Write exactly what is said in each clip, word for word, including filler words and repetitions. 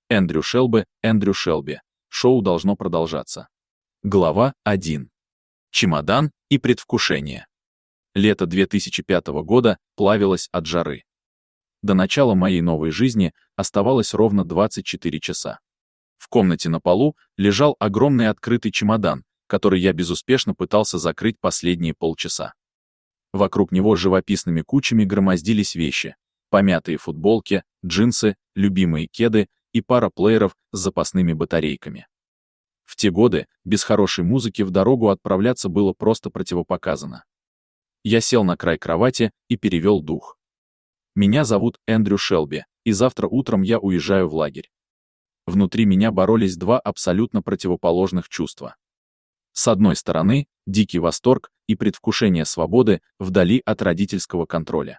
Эндрю Шелби, Эндрю Шелби. Шоу должно продолжаться. Глава один. Чемодан и предвкушение. Лето две тысячи пятого года плавилось от жары. До начала моей новой жизни оставалось ровно двадцать четыре часа. В комнате на полу лежал огромный открытый чемодан, который я безуспешно пытался закрыть последние полчаса. Вокруг него живописными кучами громоздились вещи: помятые футболки, джинсы, любимые кеды и пара плееров с запасными батарейками. В те годы без хорошей музыки в дорогу отправляться было просто противопоказано. Я сел на край кровати и перевел дух. Меня зовут Эндрю Шелби, и завтра утром я уезжаю в лагерь. Внутри меня боролись два абсолютно противоположных чувства. С одной стороны, дикий восторг и предвкушение свободы вдали от родительского контроля.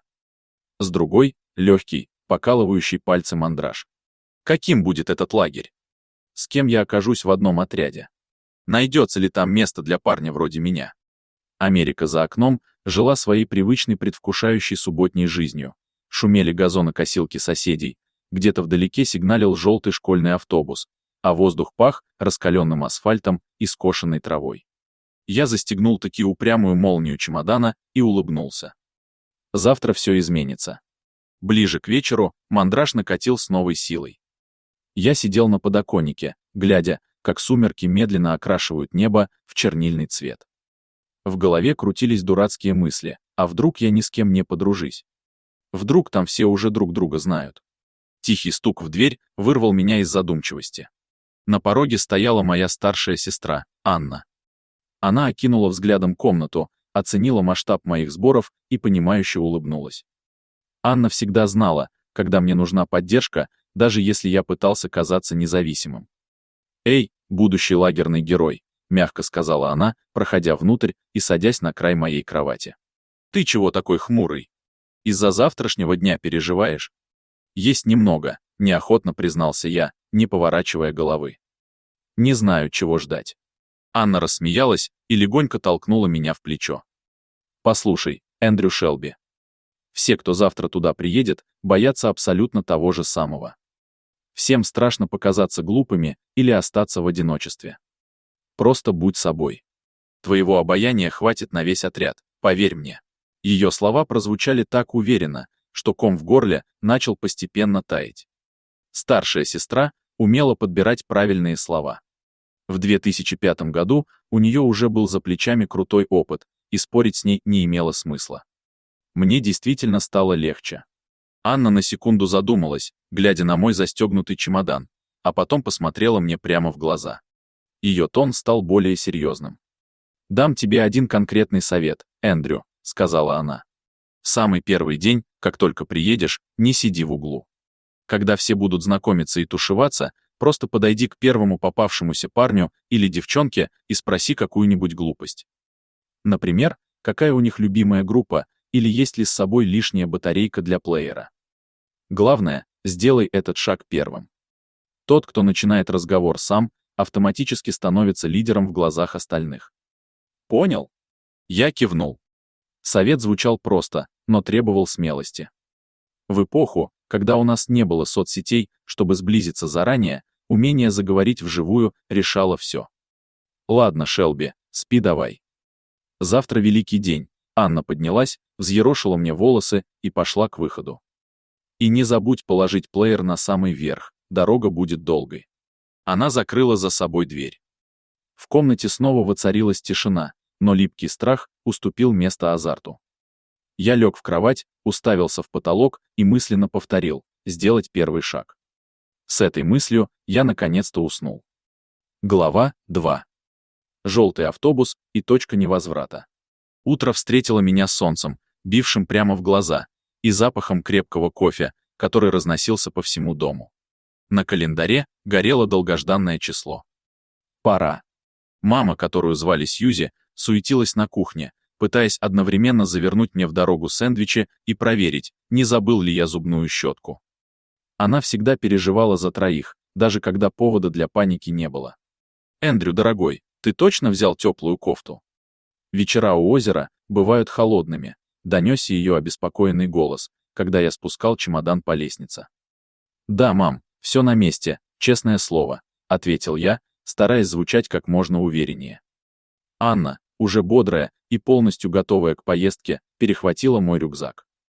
С другой — легкий, покалывающий пальцы мандраж. Каким будет этот лагерь? С кем я окажусь в одном отряде? Найдется ли там место для парня вроде меня? Америка за окном жила своей привычной предвкушающей субботней жизнью. Шумели газонокосилки соседей, где-то вдалеке сигналил желтый школьный автобус, а воздух пах раскаленным асфальтом и скошенной травой. Я застегнул таки упрямую молнию чемодана и улыбнулся. Завтра все изменится. Ближе к вечеру мандраж накатил с новой силой. Я сидел на подоконнике, глядя, как сумерки медленно окрашивают небо в чернильный цвет. В голове крутились дурацкие мысли: а вдруг я ни с кем не подружусь? Вдруг там все уже друг друга знают? Тихий стук в дверь вырвал меня из задумчивости. На пороге стояла моя старшая сестра, Анна. Она окинула взглядом комнату, оценила масштаб моих сборов и понимающе улыбнулась. Анна всегда знала, когда мне нужна поддержка, даже если я пытался казаться независимым. «Эй, будущий лагерный герой», — мягко сказала она, проходя внутрь и садясь на край моей кровати. «Ты чего такой хмурый? Из-за завтрашнего дня переживаешь?» «Есть немного», — неохотно признался я, не поворачивая головы. «Не знаю, чего ждать». Анна рассмеялась и легонько толкнула меня в плечо. «Послушай, Эндрю Шелби, все, кто завтра туда приедет, боятся абсолютно того же самого. Всем страшно показаться глупыми или остаться в одиночестве. Просто будь собой. Твоего обаяния хватит на весь отряд, поверь мне». Ее слова прозвучали так уверенно, что ком в горле начал постепенно таять. Старшая сестра умела подбирать правильные слова. В две тысячи пятом году у нее уже был за плечами крутой опыт, и спорить с ней не имело смысла. Мне действительно стало легче. Анна на секунду задумалась, глядя на мой застегнутый чемодан, а потом посмотрела мне прямо в глаза. Ее тон стал более серьезным. «Дам тебе один конкретный совет, Эндрю», — сказала она. «В самый первый день, как только приедешь, не сиди в углу. Когда все будут знакомиться и тушеваться, просто подойди к первому попавшемуся парню или девчонке и спроси какую-нибудь глупость. Например, какая у них любимая группа, или есть ли с собой лишняя батарейка для плеера. Главное, сделай этот шаг первым. Тот, кто начинает разговор сам, автоматически становится лидером в глазах остальных». «Понял?» Я кивнул. Совет звучал просто, но требовал смелости. В эпоху, когда у нас не было соцсетей, чтобы сблизиться заранее, умение заговорить вживую решало все. «Ладно, Шелби, спи давай. Завтра великий день». Анна поднялась, взъерошила мне волосы и пошла к выходу. «И не забудь положить плеер на самый верх, дорога будет долгой». Она закрыла за собой дверь. В комнате снова воцарилась тишина, но липкий страх уступил место азарту. Я лег в кровать, уставился в потолок и мысленно повторил: сделать первый шаг. С этой мыслью я наконец-то уснул. Глава два. Желтый автобус и точка невозврата. Утро встретило меня солнцем, бившим прямо в глаза, и запахом крепкого кофе, который разносился по всему дому. На календаре горело долгожданное число. Пора. Мама, которую звали Сьюзи, суетилась на кухне, пытаясь одновременно завернуть мне в дорогу сэндвичи и проверить, не забыл ли я зубную щетку. Она всегда переживала за троих, даже когда повода для паники не было. «Эндрю, дорогой, ты точно взял теплую кофту?» «Вечера у озера бывают холодными», — донесся ее обеспокоенный голос, когда я спускал чемодан по лестнице. «Да, мам, все на месте», «Честное слово», — ответил я, стараясь звучать как можно увереннее. Анна, уже бодрая и полностью готовая к поездке, перехватила мой рюкзак.